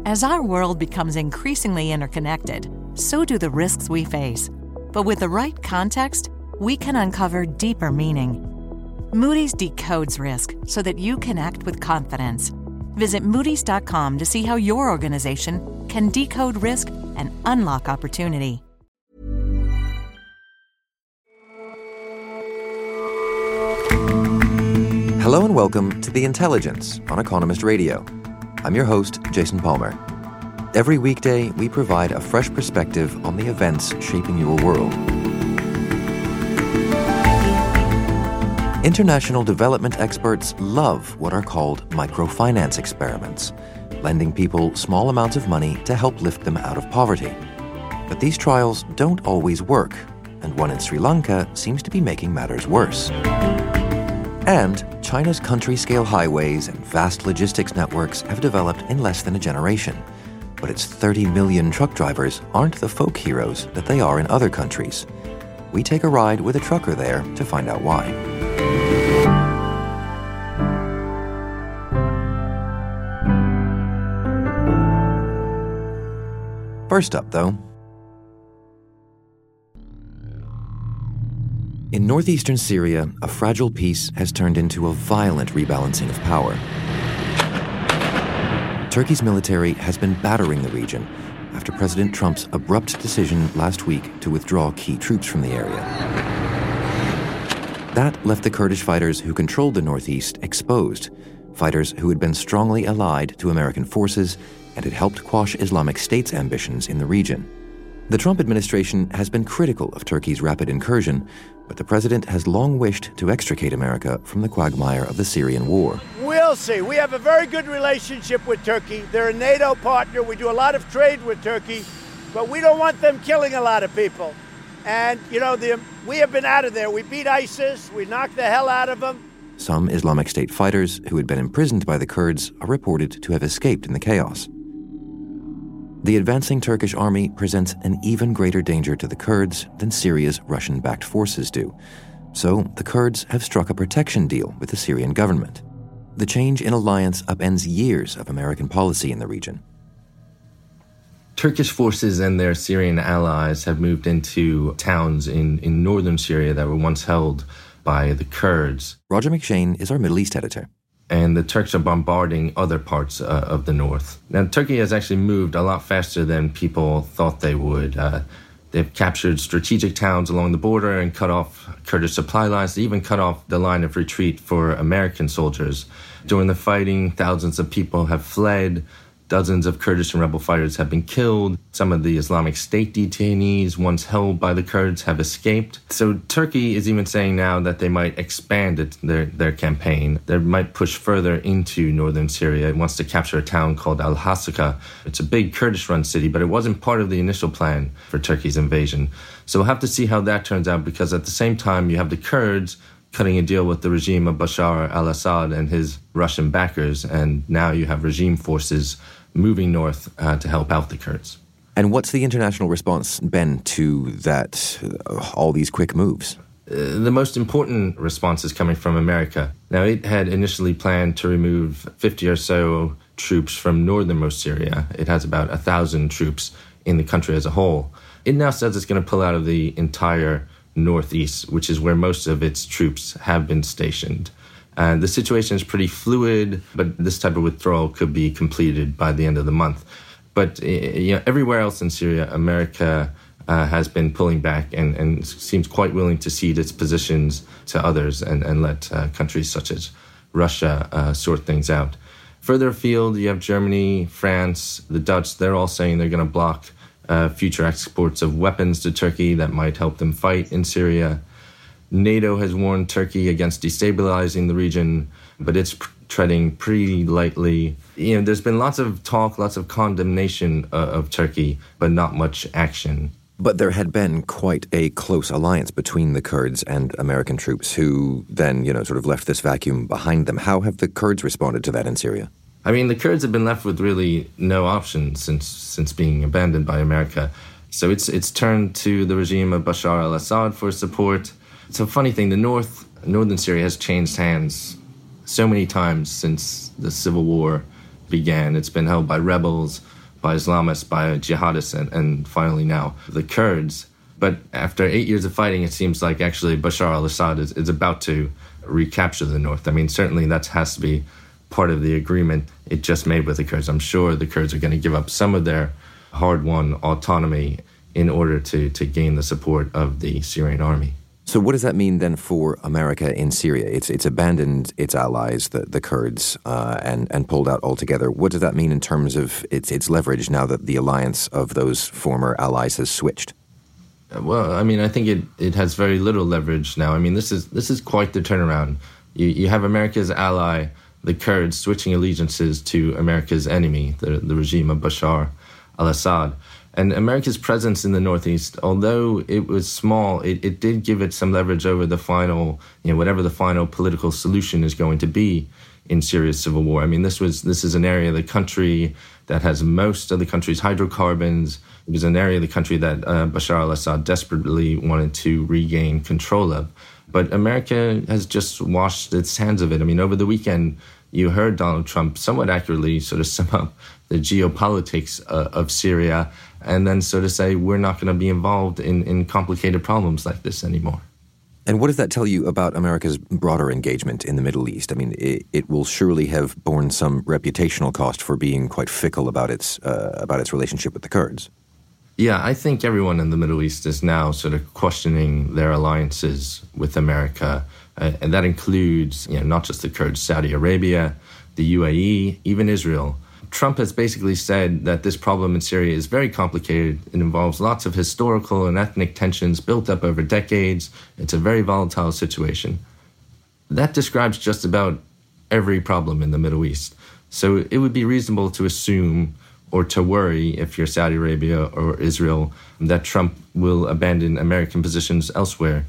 As our world becomes increasingly interconnected, so do the risks we face. But with the right context, we can uncover deeper meaning. Moody's decodes risk so that you can act with confidence. Visit Moody's.com to see how your organization can decode risk and unlock opportunity. Hello and welcome to The Intelligence on Economist Radio. I'm your host, Jason Palmer. Every weekday, we provide a fresh perspective on the events shaping your world. International development experts love what are called microfinance experiments, lending people small amounts of money to help lift them out of poverty. But these trials don't always work, and one in Sri Lanka seems to be making matters worse. And China's country-scale highways and vast logistics networks have developed in less than a generation. But its 30 million truck drivers aren't the folk heroes that they are in other countries. We take a ride with a trucker there to find out why. First up, though, in northeastern Syria, a fragile peace has turned into a violent rebalancing of power. Turkey's military has been battering the region after President Trump's abrupt decision last week to withdraw key troops from the area. That left the Kurdish fighters who controlled the northeast exposed, fighters who had been strongly allied to American forces and had helped quash Islamic State's ambitions in the region. The Trump administration has been critical of Turkey's rapid incursion, but the president has long wished to extricate America from the quagmire of the Syrian war. We'll see. We have a very good relationship with Turkey. They're a NATO partner. We do a lot of trade with Turkey, but we don't want them killing a lot of people. And, we have been out of there. We beat ISIS. We knocked the hell out of them. Some Islamic State fighters who had been imprisoned by the Kurds are reported to have escaped in the chaos. The advancing Turkish army presents an even greater danger to the Kurds than Syria's Russian-backed forces do. So the Kurds have struck a protection deal with the Syrian government. The change in alliance upends years of American policy in the region. Turkish forces and their Syrian allies have moved into towns in northern Syria that were once held by the Kurds. Roger McShane is our Middle East editor. And the Turks are bombarding other parts of the north. Now, Turkey has actually moved a lot faster than people thought they would. They've captured strategic towns along the border and cut off Kurdish supply lines. They even cut off the line of retreat for American soldiers. During the fighting, thousands of people have fled. Dozens of Kurdish and rebel fighters have been killed. Some of the Islamic State detainees, once held by the Kurds, have escaped. So Turkey is even saying now that they might expand their campaign. They might push further into northern Syria. It wants to capture a town called Al-Hasaka. It's a big Kurdish-run city, but it wasn't part of the initial plan for Turkey's invasion. So we'll have to see how that turns out, because at the same time, you have the Kurds cutting a deal with the regime of Bashar al-Assad and his Russian backers, and now you have regime forces moving north to help out the Kurds. And what's the international response been to that, all these quick moves? The most important response is coming from America. Now, it had initially planned to remove 50 or so troops from northernmost Syria. It has about 1,000 troops in the country as a whole. It now says it's going to pull out of the entire northeast, which is where most of its troops have been stationed. The situation is pretty fluid, but this type of withdrawal could be completed by the end of the month. But everywhere else in Syria, America has been pulling back and seems quite willing to cede its positions to others and let countries such as Russia sort things out. Further afield, you have Germany, France, the Dutch. They're all saying they're going to block future exports of weapons to Turkey that might help them fight in Syria. NATO has warned Turkey against destabilizing the region, but it's treading pretty lightly. There's been lots of talk, lots of condemnation of Turkey, but not much action. But there had been quite a close alliance between the Kurds and American troops who then, sort of left this vacuum behind them. How have the Kurds responded to that in Syria? I mean, the Kurds have been left with really no option since being abandoned by America. So it's turned to the regime of Bashar al-Assad for support. It's a funny thing, northern Syria has changed hands so many times since the civil war began. It's been held by rebels, by Islamists, by jihadists, and finally now the Kurds. But after 8 years of fighting, it seems like actually Bashar al-Assad is about to recapture the north. I mean, certainly that has to be part of the agreement it just made with the Kurds. I'm sure the Kurds are going to give up some of their hard-won autonomy in order to gain the support of the Syrian army. So what does that mean then for America in Syria? It's abandoned its allies, the Kurds, and pulled out altogether. What does that mean in terms of its leverage now that the alliance of those former allies has switched? Well, I mean, I think it has very little leverage now. I mean, this is quite the turnaround. You have America's ally, the Kurds, switching allegiances to America's enemy, the regime of Bashar al-Assad. And America's presence in the Northeast, although it was small, it did give it some leverage over the final, whatever the final political solution is going to be in Syria's civil war. I mean, this is an area of the country that has most of the country's hydrocarbons. It was an area of the country that Bashar al-Assad desperately wanted to regain control of. But America has just washed its hands of it. I mean, over the weekend, you heard Donald Trump somewhat accurately sort of sum up the geopolitics of Syria and then sort of say, we're not going to be involved in complicated problems like this anymore. And what does that tell you about America's broader engagement in the Middle East? I mean, it will surely have borne some reputational cost for being quite fickle about its relationship with the Kurds. Yeah, I think everyone in the Middle East is now sort of questioning their alliances with America. And that includes, not just the Kurds, Saudi Arabia, the UAE, even Israel. Trump has basically said that this problem in Syria is very complicated. It involves lots of historical and ethnic tensions built up over decades. It's a very volatile situation. That describes just about every problem in the Middle East. So it would be reasonable to assume or to worry, if you're Saudi Arabia or Israel, that Trump will abandon American positions elsewhere,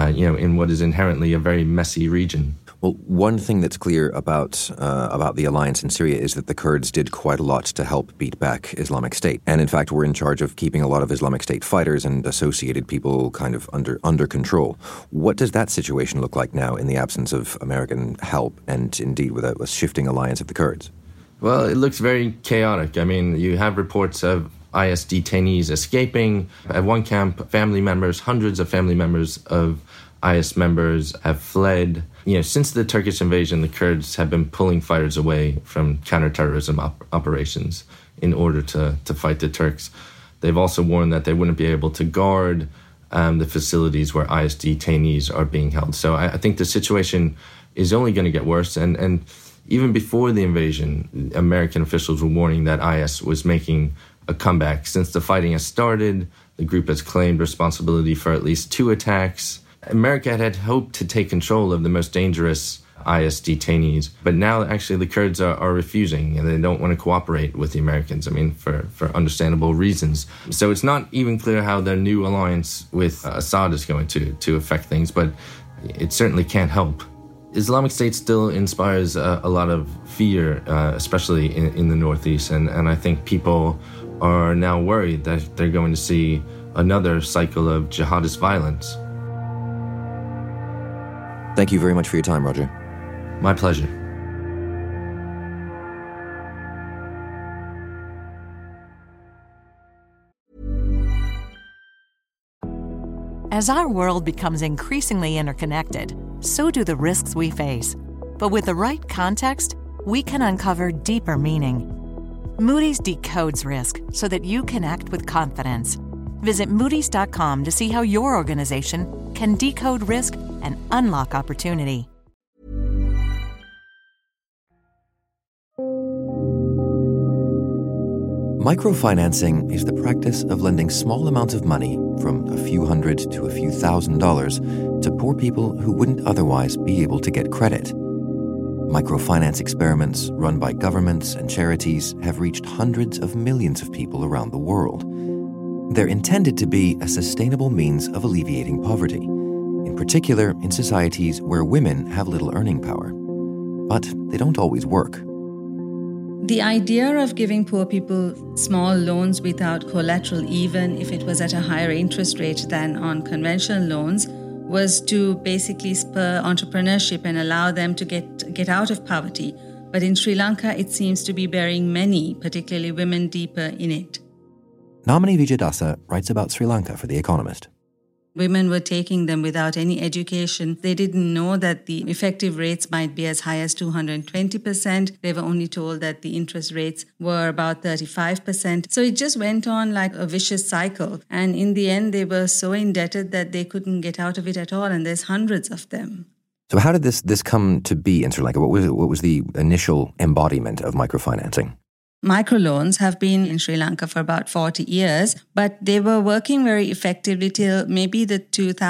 in what is inherently a very messy region. Well, one thing that's clear about the alliance in Syria is that the Kurds did quite a lot to help beat back Islamic State, and in fact were in charge of keeping a lot of Islamic State fighters and associated people kind of under control. What does that situation look like now in the absence of American help and indeed with a shifting alliance of the Kurds? Well, it looks very chaotic. I mean, you have reports of IS detainees escaping. At one camp, hundreds of family members of IS members have fled. Since the Turkish invasion, the Kurds have been pulling fighters away from counterterrorism operations in order to fight the Turks. They've also warned that they wouldn't be able to guard the facilities where IS detainees are being held. So I think the situation is only going to get worse. And even before the invasion, American officials were warning that IS was making a comeback. Since the fighting has started, the group has claimed responsibility for at least 2 attacks. America had hoped to take control of the most dangerous IS detainees, but now actually the Kurds are refusing and they don't want to cooperate with the Americans, for understandable reasons. So it's not even clear how their new alliance with Assad is going to affect things, but it certainly can't help. Islamic State still inspires a lot of fear, especially in the Northeast, and I think people are now worried that they're going to see another cycle of jihadist violence. Thank you very much for your time, Roger. My pleasure. As our world becomes increasingly interconnected, so do the risks we face. But with the right context, we can uncover deeper meaning. Moody's decodes risk so that you can act with confidence. Visit Moody's.com to see how your organization can decode risk and unlock opportunity. Microfinancing is the practice of lending small amounts of money, from a few $100 to a few $1,000s, to poor people who wouldn't otherwise be able to get credit. Microfinance experiments run by governments and charities have reached hundreds of millions of people around the world. They're intended to be a sustainable means of alleviating poverty, in particular in societies where women have little earning power. But they don't always work. The idea of giving poor people small loans without collateral, even if it was at a higher interest rate than on conventional loans, was to basically spur entrepreneurship and allow them to get out of poverty But in Sri Lanka, it seems to be burying many, particularly women, deeper in it. Namani Vijayadasa writes about Sri Lanka for The Economist. Women were taking them without any education. They didn't know that the effective rates might be as high as 220%. They were only told that the interest rates were about 35%. So it just went on like a vicious cycle. And in the end, they were so indebted that they couldn't get out of it at all. And there's hundreds of them. So how did this come to be in Sri Lanka? What was the initial embodiment of microfinancing? Microloans have been in Sri Lanka for about 40 years, but they were working very effectively till maybe the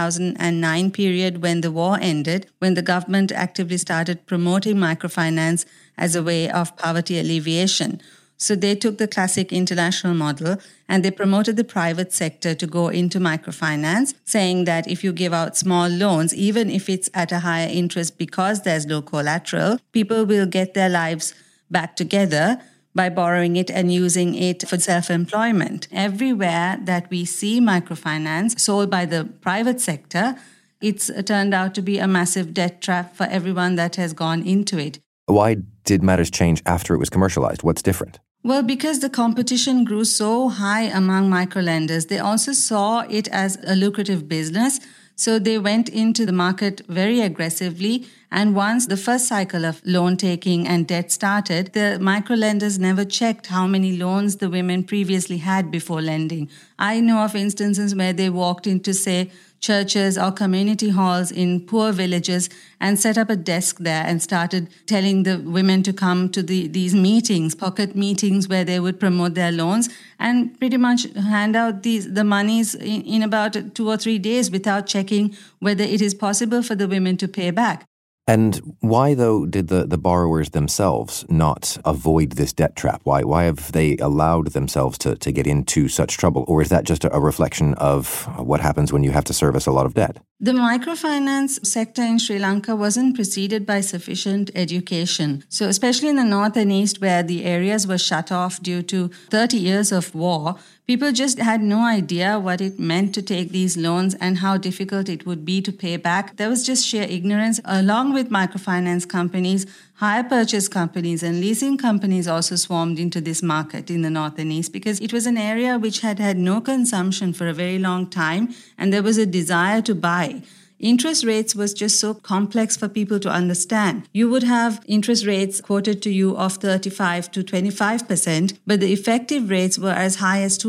2009 period when the war ended, when the government actively started promoting microfinance as a way of poverty alleviation. So they took the classic international model and they promoted the private sector to go into microfinance, saying that if you give out small loans, even if it's at a higher interest because there's no collateral, people will get their lives back together by borrowing it and using it for self-employment. Everywhere that we see microfinance sold by the private sector, it's turned out to be a massive debt trap for everyone that has gone into it. Why did matters change after it was commercialized? What's different? Well, because the competition grew so high among microlenders, they also saw it as a lucrative business. So they went into the market very aggressively. And once the first cycle of loan taking and debt started, the microlenders never checked how many loans the women previously had before lending. I know of instances where they walked into, say, churches or community halls in poor villages and set up a desk there and started telling the women to come to these meetings, pocket meetings where they would promote their loans and pretty much hand out the monies in about 2 or 3 days without checking whether it is possible for the women to pay back. And why, though, did the borrowers themselves not avoid this debt trap? Why have they allowed themselves to get into such trouble? Or is that just a reflection of what happens when you have to service a lot of debt? The microfinance sector in Sri Lanka wasn't preceded by sufficient education. So especially in the north and east where the areas were shut off due to 30 years of war, people just had no idea what it meant to take these loans and how difficult it would be to pay back. There was just sheer ignorance. Along with microfinance companies, hire purchase companies and leasing companies also swarmed into this market in the north and east because it was an area which had had no consumption for a very long time and there was a desire to buy. Interest rates was just so complex for people to understand. You would have interest rates quoted to you of 35 to 25%, but the effective rates were as high as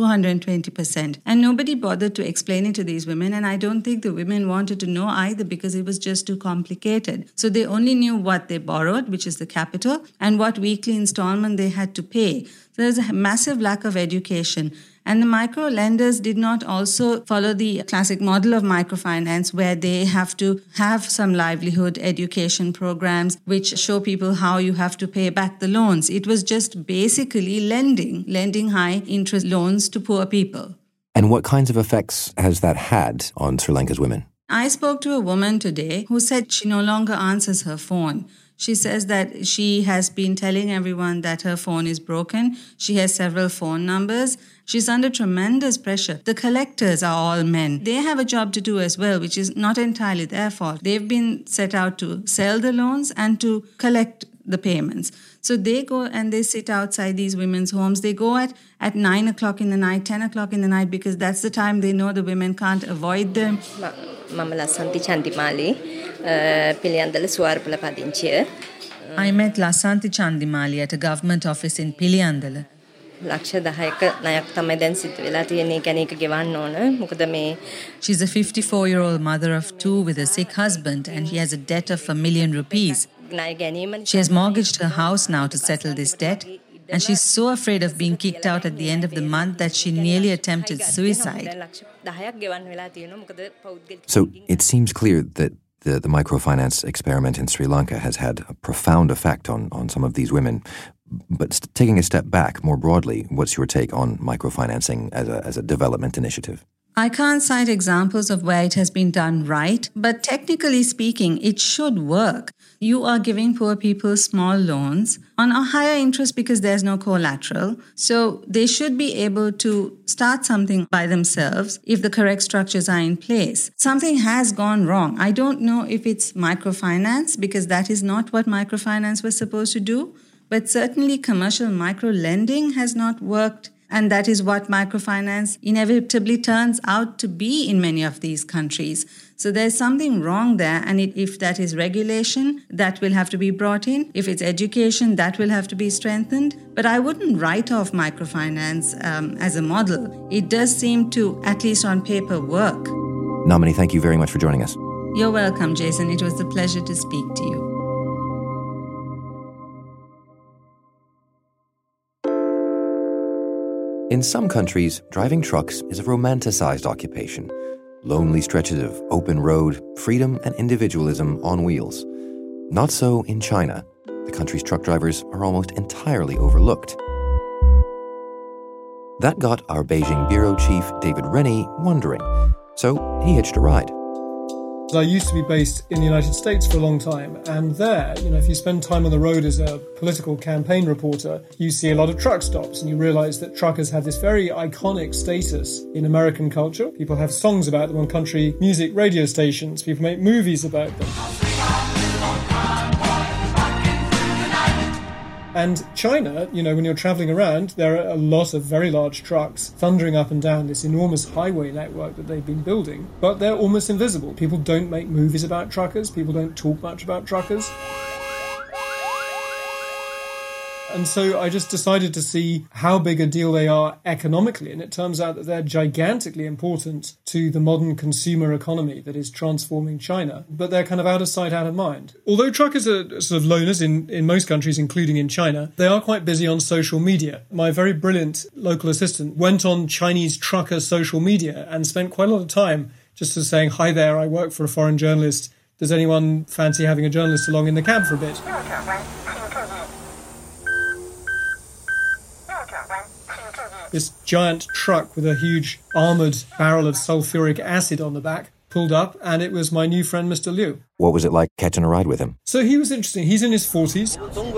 220%. And nobody bothered to explain it to these women, and I don't think the women wanted to know either because it was just too complicated. So they only knew what they borrowed, which is the capital, and what weekly installment they had to pay. So there's a massive lack of education. And the micro lenders did not also follow the classic model of microfinance where they have to have some livelihood education programs which show people how you have to pay back the loans. It was just basically lending high interest loans to poor people. And what kinds of effects has that had on Sri Lanka's women? I spoke to a woman today who said she no longer answers her phone. She says that she has been telling everyone that her phone is broken. She has several phone numbers. She's under tremendous pressure. The collectors are all men. They have a job to do as well, which is not entirely their fault. They've been set out to sell the loans and to collect the payments. So they go and they sit outside these women's homes. They go at 9 o'clock in the night, 10 o'clock in the night, because that's the time they know the women can't avoid them. Mama Lasanti Chandimali, Piliandala Suarpala Padinche. I met Lasanti Chandimali at a government office in Piliandala. She's a 54-year-old mother of 2 with a sick husband and he has a debt of ₹1 million. She has mortgaged her house now to settle this debt and she's so afraid of being kicked out at the end of the month that she nearly attempted suicide. So it seems clear that the microfinance experiment in Sri Lanka has had a profound effect on some of these women. But taking a step back more broadly, what's your take on microfinancing as a development initiative? I can't cite examples of where it has been done right, but technically speaking, it should work. you are giving poor people small loans on a higher interest because there's no collateral. So they should be able to start something by themselves if the correct structures are in place. Something has gone wrong. I don't know if it's microfinance, because that is not what microfinance was supposed to do, but certainly commercial micro-lending has not worked. And that is what microfinance inevitably turns out to be in many of these countries. So there's something wrong there. And if that is regulation, that will have to be brought in. If it's education, that will have to be strengthened. But I wouldn't write off microfinance as a model. It does seem to, at least on paper, work. Namini, thank you very much for joining us. You're welcome, Jason. It was a pleasure to speak to you. In some countries, driving trucks is a romanticized occupation. Lonely stretches of open road, freedom and individualism on wheels. Not so in China. The country's truck drivers are almost entirely overlooked. That got our Beijing bureau chief, David Rennie, wondering. So he hitched a ride. I used to be based in the United States for a long time, and there, if you spend time on the road as a political campaign reporter, you see a lot of truck stops, and you realize that truckers have this very iconic status in American culture. People have songs about them on country music radio stations. People make movies about them. And China, when you're traveling around, there are a lot of very large trucks thundering up and down this enormous highway network that they've been building, but they're almost invisible. People don't make movies about truckers. People don't talk much about truckers. And so I just decided to see how big a deal they are economically. And it turns out that they're gigantically important to the modern consumer economy that is transforming China. But they're kind of out of sight, out of mind. Although truckers are sort of loners in most countries, including in China, they are quite busy on social media. My very brilliant local assistant went on Chinese trucker social media and spent quite a lot of time just sort of saying, "Hi there, I work for a foreign journalist. Does anyone fancy having a journalist along in the cab for a bit?" This giant truck with a huge armoured barrel of sulfuric acid on the back pulled up, and it was my new friend, Mr. Liu. What was it like catching a ride with him? So he was interesting. He's in his 40s.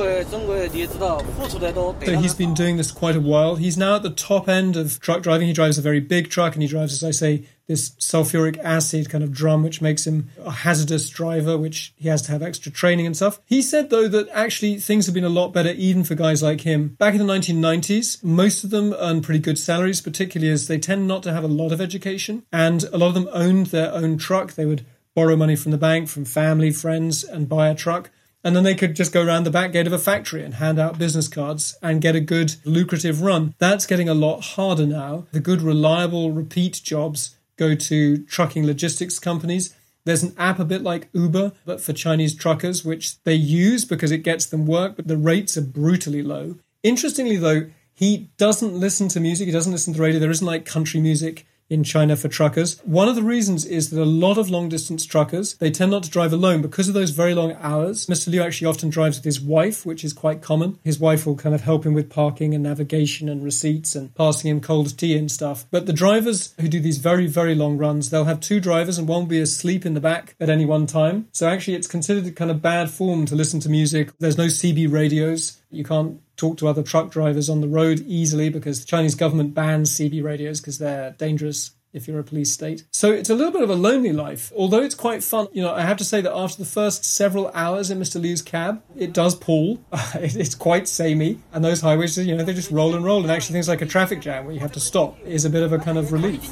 So he's been doing this quite a while. He's now at the top end of truck driving. He drives a very big truck, and he drives, as I say, this sulfuric acid kind of drum, which makes him a hazardous driver, which he has to have extra training and stuff. He said, though, that actually things have been a lot better even for guys like him. Back in the 1990s, most of them earn pretty good salaries, particularly as they tend not to have a lot of education. And a lot of them owned their own truck. They would borrow money from the bank, from family, friends, and buy a truck. And then they could just go around the back gate of a factory and hand out business cards and get a good, lucrative run. That's getting a lot harder now. The good, reliable, repeat jobs go to trucking logistics companies. There's an app a bit like Uber, but for Chinese truckers, which they use because it gets them work, but the rates are brutally low. Interestingly, though, he doesn't listen to music. He doesn't listen to radio. There isn't like country music in China for truckers. One of the reasons is that a lot of long-distance truckers, they tend not to drive alone because of those very long hours. Mr. Liu actually often drives with his wife, which is quite common. His wife will kind of help him with parking and navigation and receipts and passing him cold tea and stuff. But the drivers who do these very, very long runs, they'll have two drivers and one will be asleep in the back at any one time. So actually it's considered kind of bad form to listen to music. There's no CB radios. You can't talk to other truck drivers on the road easily because the Chinese government bans CB radios because they're dangerous if you're a police state. So it's a little bit of a lonely life, although it's quite fun. I have to say that after the first several hours in Mr. Liu's cab, it does pull. It's quite samey. And those highways, they just roll and roll. And actually things like a traffic jam where you have to stop is a bit of a kind of relief.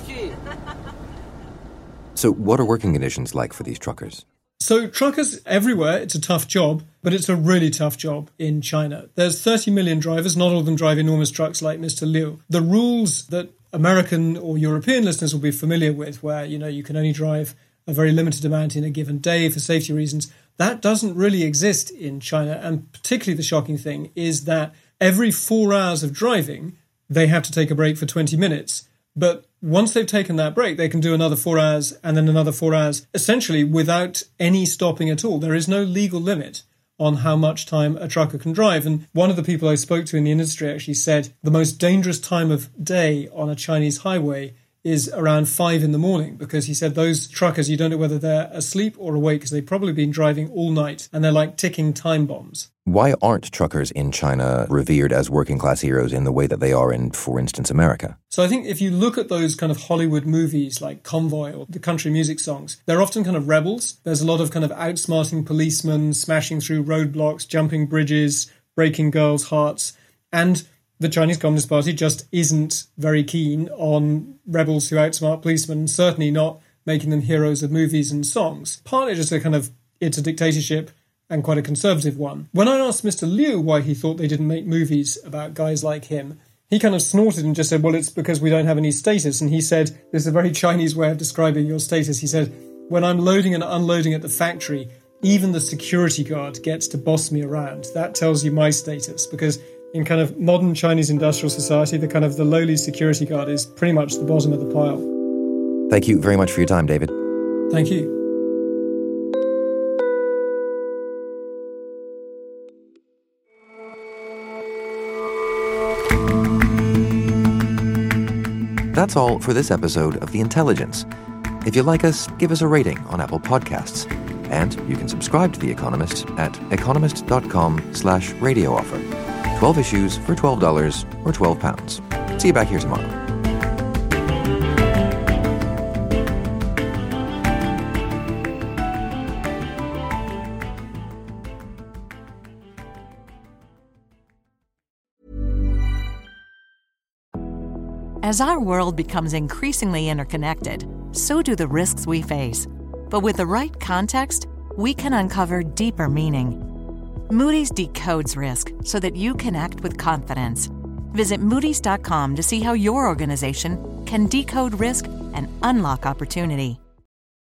So what are working conditions like for these truckers? So truckers everywhere, it's a tough job, but it's a really tough job in China. There's 30 million drivers. Not all of them drive enormous trucks like Mr. Liu. The rules that American or European listeners will be familiar with, where, you can only drive a very limited amount in a given day for safety reasons, that doesn't really exist in China. And particularly the shocking thing is that every 4 hours of driving, they have to take a break for 20 minutes. But once they've taken that break, they can do another 4 hours and then another 4 hours, essentially without any stopping at all. There is no legal limit on how much time a trucker can drive. And one of the people I spoke to in the industry actually said the most dangerous time of day on a Chinese highway is around 5 a.m, because he said those truckers, you don't know whether they're asleep or awake because they've probably been driving all night and they're like ticking time bombs. Why aren't truckers in China revered as working class heroes in the way that they are in, for instance, America? So I think if you look at those kind of Hollywood movies like Convoy or the country music songs, they're often kind of rebels. There's a lot of kind of outsmarting policemen, smashing through roadblocks, jumping bridges, breaking girls' hearts. And the Chinese Communist Party just isn't very keen on rebels who outsmart policemen, certainly not making them heroes of movies and songs. Partly just it's a dictatorship and quite a conservative one. When I asked Mr. Liu why he thought they didn't make movies about guys like him, he kind of snorted and just said, well, it's because we don't have any status. And he said, this is a very Chinese way of describing your status. He said, when I'm loading and unloading at the factory, even the security guard gets to boss me around. That tells you my status, because in kind of modern Chinese industrial society, the lowly security guard is pretty much the bottom of the pile. Thank you very much for your time, David. Thank you. That's all for this episode of The Intelligence. If you like us, give us a rating on Apple Podcasts. And you can subscribe to The Economist at economist.com/radio offer. 12 issues for $12 or £12. See you back here tomorrow. As our world becomes increasingly interconnected, so do the risks we face. But with the right context, we can uncover deeper meaning. Moody's decodes risk so that you can act with confidence. Visit Moody's.com to see how your organization can decode risk and unlock opportunity.